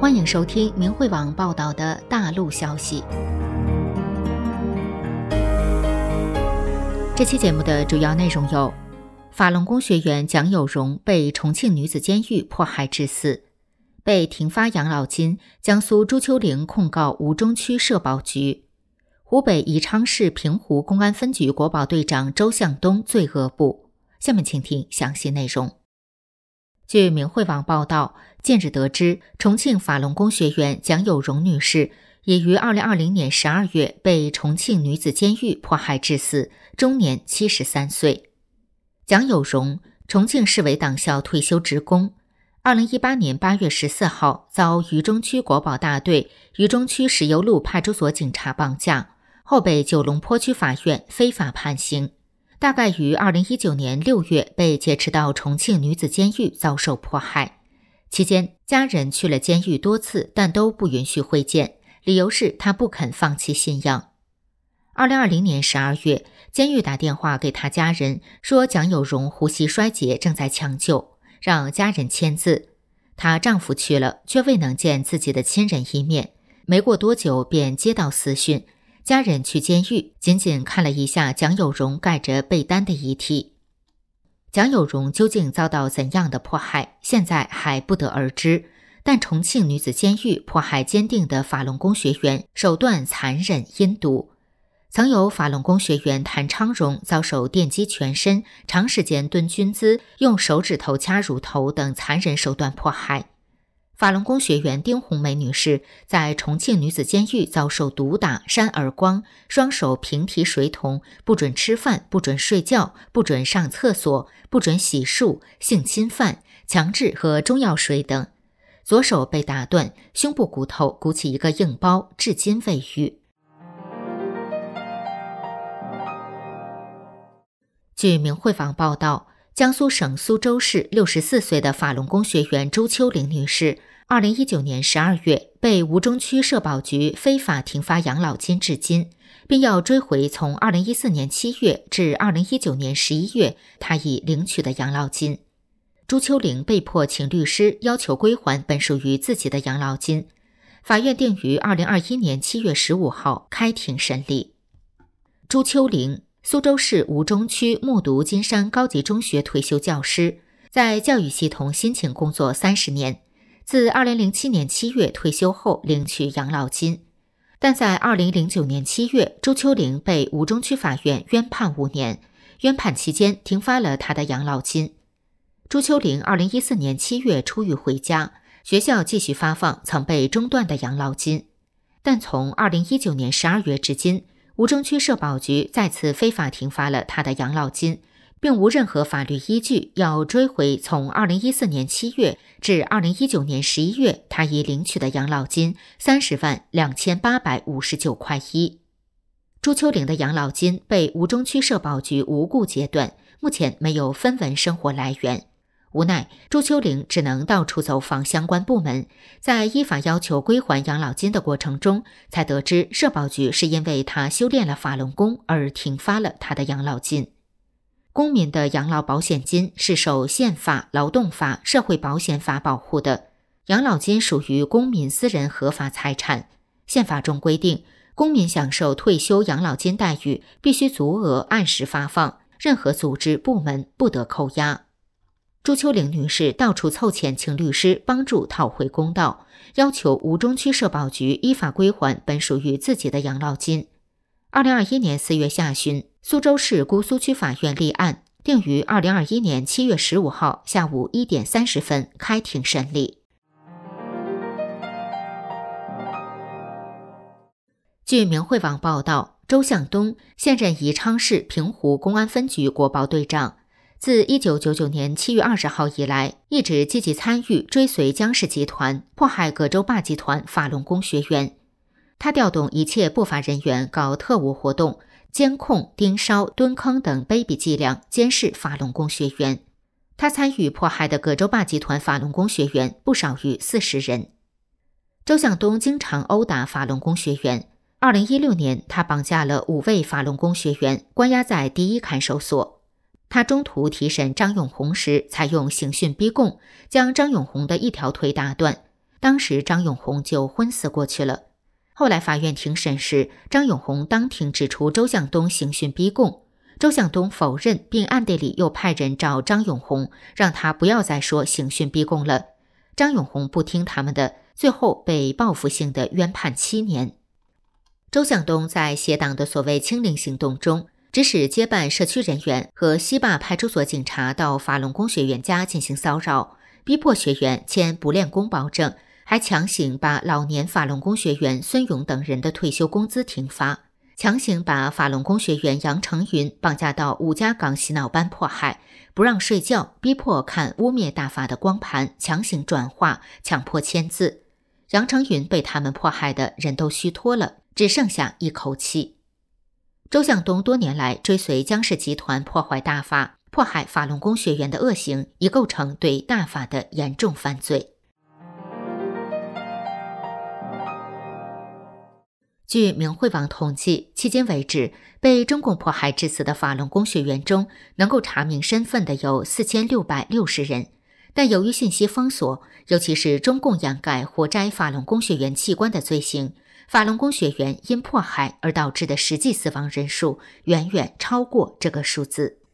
欢迎收听明慧网报道的大陆消息。这期节目的主要内容有：法轮功学员蒋有容被重庆女子监狱迫害致死，被停发养老金，江苏朱丘陵控告吴中区社保局，湖北宜昌市平湖公安分局国保队长周向东罪恶部。下面请听详细内容。据明慧网报道，近日得知，重庆法轮功学员蒋有容女士已于2020年12月被重庆女子监狱迫害致死，终年73岁。蒋有容，重庆市委党校退休职工，2018年8月14号遭渝中区国保大队渝中区石油路派出所警察绑架，后被九龙坡区法院非法判刑。大概于2019年6月被劫持到重庆女子监狱遭受迫害，期间家人去了监狱多次，但都不允许会见，理由是他不肯放弃信仰。2020年12月，监狱打电话给他家人，说蒋有容呼吸衰竭，正在抢救，让家人签字。她丈夫去了，却未能见自己的亲人一面，没过多久便接到私讯，家人去监狱仅仅看了一下蒋有容盖着被单的遗体。蒋有容究竟遭到怎样的迫害，现在还不得而知，但重庆女子监狱迫害坚定的法轮功学员，手段残忍阴毒。曾有法轮功学员谭昌荣遭受电击全身、长时间蹲军姿、用手指头掐乳头等残忍手段迫害。法轮功学员丁红梅女士在重庆女子监狱遭受毒打、扇耳光、双手平提水桶、不准吃饭、不准睡觉、不准上厕所、不准洗漱、性侵犯、强制和中药水等。左手被打断，胸部骨头鼓起一个硬包，至今未愈。据明慧网报道，江苏省苏州市64岁的法轮功学员朱丘陵女士2019年12月被吴中区社保局非法停发养老金至今，并要追回从2014年7月至2019年11月她已领取的养老金。朱丘陵被迫请律师要求归还本属于自己的养老金，法院定于2021年7月15号开庭审理。朱丘陵，苏州市吴中区木渎金山高级中学退休教师，在教育系统辛勤工作30年，自2007年7月退休后领取养老金，但在2009年7月，朱丘陵被吴中区法院冤判5年，冤判期间停发了他的养老金。朱丘陵2014年7月出狱回家，学校继续发放曾被中断的养老金，但从2019年12月至今，吴中区社保局再次非法停发了他的养老金，并无任何法律依据要追回从2014年7月至2019年11月他已领取的养老金302859.1块。朱丘陵的养老金被吴中区社保局无故截断，目前没有分文生活来源。无奈，朱丘陵只能到处走访相关部门，在依法要求归还养老金的过程中，才得知社保局是因为他修炼了法轮功而停发了他的养老金。公民的养老保险金是受宪法、劳动法、社会保险法保护的，养老金属于公民私人合法财产。宪法中规定，公民享受退休养老金待遇必须足额按时发放，任何组织部门不得扣押。朱丘陵女士到处凑钱请律师帮助讨回公道，要求吴中区社保局依法归还本属于自己的养老金。2021年4月下旬，苏州市姑苏区法院立案，定于2021年7月15号下午1点30分开庭审理。据明慧网报道，周向东现任宜昌市平湖公安分局国保队长，自1999年7月20号以来，一直积极参与追随江氏集团迫害葛洲坝集团法轮功学员。他调动一切不法人员搞特务活动，监控、盯梢、蹲坑等卑鄙伎俩监视法轮功学员。他参与迫害的葛洲坝集团法轮功学员不少于40人。周向东经常殴打法轮功学员。2016年，他绑架了5位法轮功学员，关押在第一看守所。他中途提审张永红时，采用刑讯逼供，将张永红的一条腿打断。 当时张永红就昏死过去了。后来法院庭审时，张永红当庭指出周向东刑讯逼供，周向东否认，并暗地里又派人找张永红，让他不要再说刑讯逼供了。张永红不听他们的，最后被报复性的冤判7年。周向东在协党的所谓清零行动中，指使接办社区人员和西坝派出所警察到法轮功学员家进行骚扰，逼迫学员签不练功保证，还强行把老年法轮功学员孙勇等人的退休工资停发，强行把法轮功学员杨成云绑架到伍家岗洗脑班迫害，不让睡觉，逼迫看污蔑大法的光盘，强行转化，强迫签字。杨成云被他们迫害的人都虚脱了，只剩下一口气。周向东多年来追随江氏集团破坏大法，迫害法轮功学员的恶行，已构成对大法的严重犯罪。据明慧网统计，迄今为止，被中共迫害致死的法轮功学员中，能够查明身份的有4660人。但由于信息封锁，尤其是中共掩盖活摘法轮功学员器官的罪行，法轮功学员因迫害而导致的实际死亡人数远远超过这个数字。